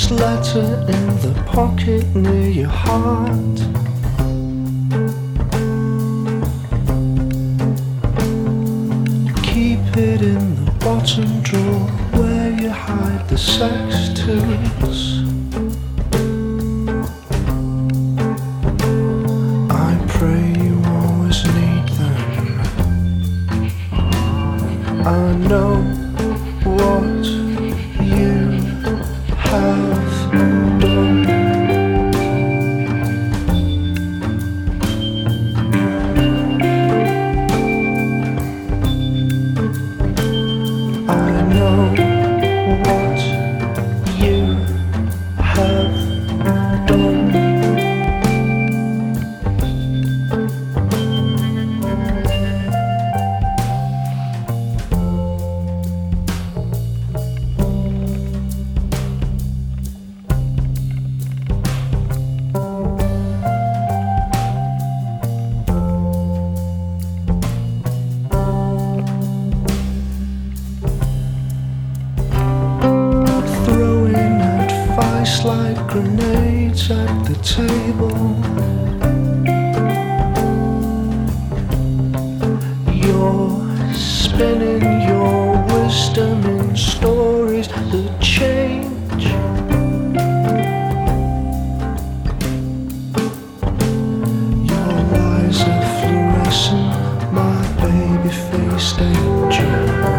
this letter in the pocket near your heart. Keep it in the bottom drawer where you hide the sex tools. I pray you always need them. I know what you have done. I know what you have done. Throwing advice like grenades at the table. You're spinning your wisdom in stories that change. Your eyes are fluorescent, my baby faced angel.